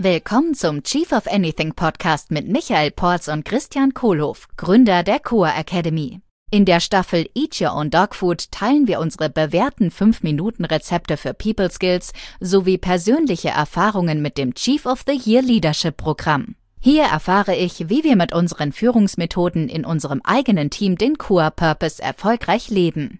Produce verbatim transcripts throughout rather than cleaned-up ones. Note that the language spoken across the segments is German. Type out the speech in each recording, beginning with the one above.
Willkommen zum Chief of Anything Podcast mit Michael Porz und Christian Kohlhoff, Gründer der Coa Academy. In der Staffel Eat Your Own Dog Food teilen wir unsere bewährten fünf Minuten Rezepte für People Skills sowie persönliche Erfahrungen mit dem Chief of the Year Leadership Programm. Hier erfahre ich, wie wir mit unseren Führungsmethoden in unserem eigenen Team den Coa Purpose erfolgreich leben.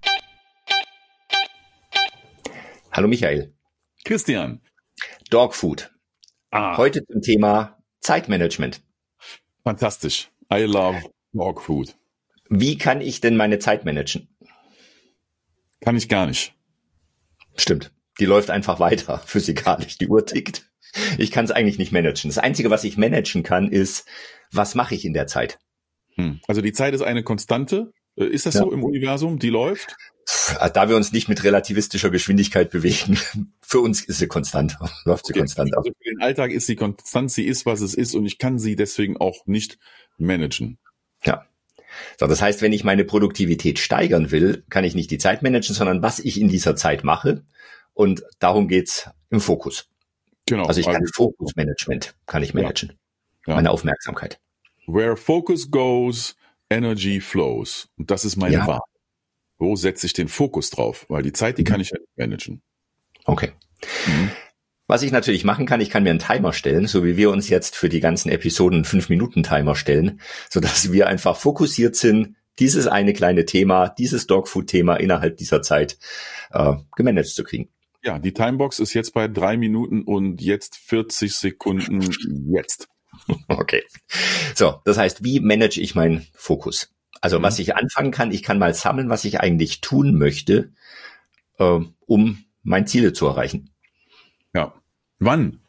Hallo Michael. Christian. Dog Food. Ah. Heute zum Thema Zeitmanagement. Fantastisch. I love Dog Food. Wie kann ich denn meine Zeit managen? Kann ich gar nicht. Stimmt. Die läuft einfach weiter, physikalisch. Die Uhr tickt. Ich kann es eigentlich nicht managen. Das Einzige, was ich managen kann, ist, was mache ich in der Zeit? Hm. Also die Zeit ist eine Konstante. Ist das ja so im Universum? Die läuft? Da wir uns nicht mit relativistischer Geschwindigkeit bewegen, für uns ist sie konstant. Läuft sie okay. konstant ab. Also für den Alltag ist sie konstant. Sie ist, was es ist. Und ich kann sie deswegen auch nicht managen. Ja. So, das heißt, wenn ich meine Produktivität steigern will, kann ich nicht die Zeit managen, sondern was ich in dieser Zeit mache. Und darum geht's im Fokus. Genau. Also ich kann also, Fokusmanagement, kann ich managen. Ja. Meine Aufmerksamkeit. Where focus goes, energy flows. Und das ist meine ja. Wahl. Wo setze ich den Fokus drauf? Weil die Zeit, die kann ich ja nicht managen. Okay. Mhm. Was ich natürlich machen kann, ich kann mir einen Timer stellen, so wie wir uns jetzt für die ganzen Episoden einen fünf Minuten Timer stellen, sodass wir einfach fokussiert sind, dieses eine kleine Thema, dieses Dogfood-Thema innerhalb dieser Zeit äh, gemanagt zu kriegen. Ja, die Timebox ist jetzt bei drei Minuten und jetzt vierzig Sekunden jetzt. Okay. So, das heißt, wie manage ich meinen Fokus? Also, mhm. was ich anfangen kann, ich kann mal sammeln, was ich eigentlich tun möchte, äh, um meine Ziele zu erreichen. Ja. Wann?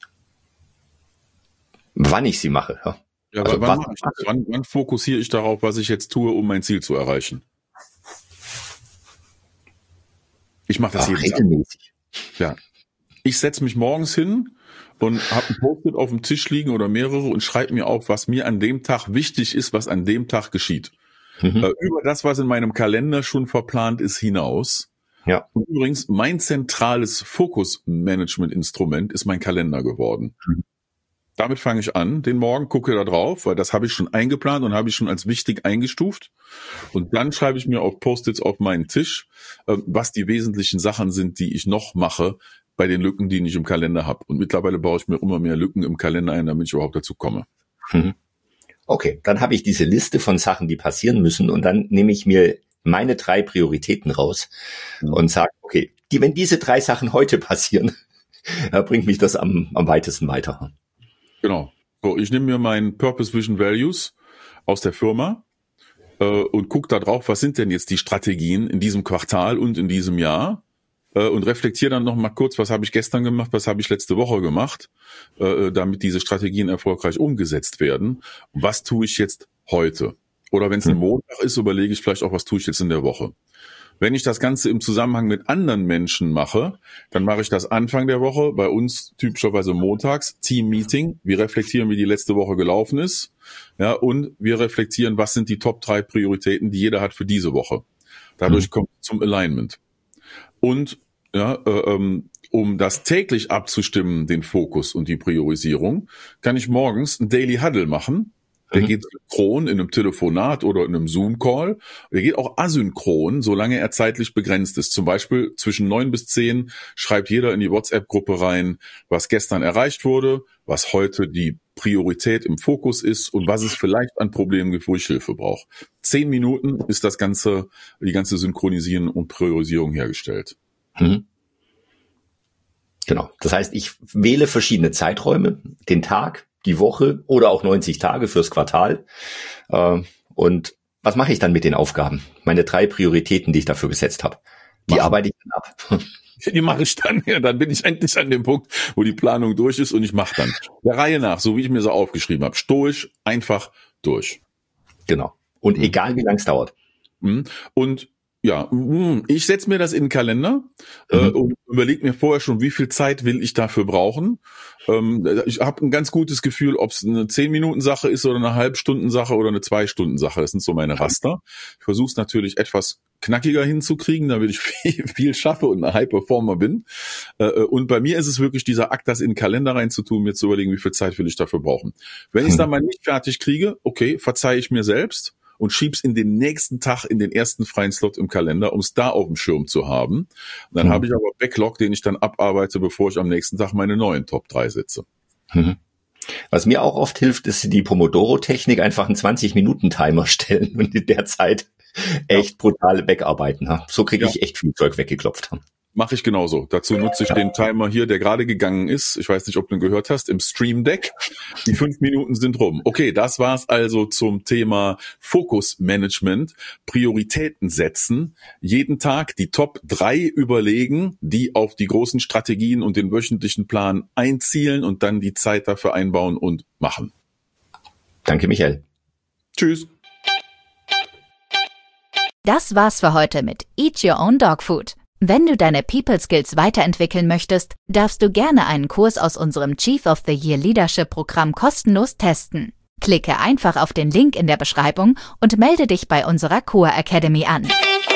Wann ich sie mache. Ja, ja also wann, mache ich das? Wann, wann fokussiere ich darauf, was ich jetzt tue, um mein Ziel zu erreichen? Ich mache das Ach, jeden regelmäßig. Tag. Ja. Ich setze mich morgens hin und habe ein Post-it auf dem Tisch liegen oder mehrere und schreibe mir auf, was mir an dem Tag wichtig ist, was an dem Tag geschieht. Mhm. Äh, über das, was in meinem Kalender schon verplant ist, hinaus. Ja. Und übrigens, mein zentrales Fokus-Management-Instrument ist mein Kalender geworden. Mhm. Damit fange ich an, den Morgen, gucke da drauf, weil das habe ich schon eingeplant und habe ich schon als wichtig eingestuft. Und dann schreibe ich mir auf Post-its auf meinen Tisch, äh, was die wesentlichen Sachen sind, die ich noch mache bei den Lücken, die ich im Kalender habe. Und mittlerweile baue ich mir immer mehr Lücken im Kalender ein, damit ich überhaupt dazu komme. Mhm. Okay, dann habe ich diese Liste von Sachen, die passieren müssen, und dann nehme ich mir meine drei Prioritäten raus mhm. und sage, okay, die, wenn diese drei Sachen heute passieren, bringt mich das am, am weitesten weiter. Genau. So, ich nehme mir meinen Purpose, Vision, Values aus der Firma äh, und gucke da drauf, was sind denn jetzt die Strategien in diesem Quartal und in diesem Jahr äh, und reflektiere dann noch mal kurz, was habe ich gestern gemacht, was habe ich letzte Woche gemacht, äh, damit diese Strategien erfolgreich umgesetzt werden. Und was tue ich jetzt heute? Oder wenn es ein Montag ist, überlege ich vielleicht auch, was tue ich jetzt in der Woche. Wenn ich das Ganze im Zusammenhang mit anderen Menschen mache, dann mache ich das Anfang der Woche, bei uns typischerweise montags, Team-Meeting. Wir reflektieren, wie die letzte Woche gelaufen ist. Ja, und wir reflektieren, was sind die Top drei Prioritäten, die jeder hat für diese Woche. Dadurch mhm. kommt es zum Alignment. Und ja, äh, um das täglich abzustimmen, den Fokus und die Priorisierung, kann ich morgens ein Daily Huddle machen. Der mhm. geht synchron in einem Telefonat oder in einem Zoom-Call. Der geht auch asynchron, solange er zeitlich begrenzt ist. Zum Beispiel zwischen neun bis zehn schreibt jeder in die WhatsApp-Gruppe rein, was gestern erreicht wurde, was heute die Priorität im Fokus ist und was es vielleicht an Problemen gibt, wo ich Hilfe brauche. Zehn Minuten ist das ganze, die ganze Synchronisierung und Priorisierung hergestellt. Mhm. Genau. Das heißt, ich wähle verschiedene Zeiträume, den Tag, die Woche oder auch neunzig Tage fürs Quartal. Und was mache ich dann mit den Aufgaben? Meine drei Prioritäten, die ich dafür gesetzt habe. Die Mach. arbeite ich dann ab. Die mache ich dann. Ja, dann bin ich endlich an dem Punkt, wo die Planung durch ist und ich mache dann der Reihe nach, so wie ich mir so aufgeschrieben habe. Stoisch, einfach durch. Genau. Und mhm. egal, wie lang es dauert. Und ja, ich setze mir das in den Kalender mhm. äh, und überlege mir vorher schon, wie viel Zeit will ich dafür brauchen. Ähm, ich habe ein ganz gutes Gefühl, ob es eine zehn-Minuten-Sache ist oder eine Halbstunden-Sache oder eine zwei-Stunden-Sache. Das sind so meine Raster. Ich versuche es natürlich etwas knackiger hinzukriegen, damit ich viel, viel schaffe und ein High-Performer bin. Äh, und bei mir ist es wirklich dieser Akt, das in den Kalender reinzutun, mir zu überlegen, wie viel Zeit will ich dafür brauchen. Wenn ich es dann mal nicht fertig kriege, okay, verzeihe ich mir selbst und schieb's in den nächsten Tag in den ersten freien Slot im Kalender, um es da auf dem Schirm zu haben. Und dann mhm. habe ich aber Backlog, den ich dann abarbeite, bevor ich am nächsten Tag meine neuen Top drei setze. Mhm. Was mir auch oft hilft, ist die Pomodoro-Technik, einfach einen zwanzig-Minuten-Timer stellen und in der Zeit echt ja. brutale wegarbeiten. So kriege ich ja. echt viel Zeug weggeklopft. Mache ich genauso. Dazu nutze ich den Timer hier, der gerade gegangen ist. Ich weiß nicht, ob du ihn gehört hast, im Stream Deck. Die fünf Minuten sind rum. Okay, das war's also zum Thema Fokusmanagement, Prioritäten setzen, jeden Tag die Top drei überlegen, die auf die großen Strategien und den wöchentlichen Plan einzielen und dann die Zeit dafür einbauen und machen. Danke, Michael. Tschüss. Das war's für heute mit Eat Your Own Dog Food. Wenn du deine People Skills weiterentwickeln möchtest, darfst du gerne einen Kurs aus unserem Chief of the Year Leadership Programm kostenlos testen. Klicke einfach auf den Link in der Beschreibung und melde dich bei unserer Core Academy an.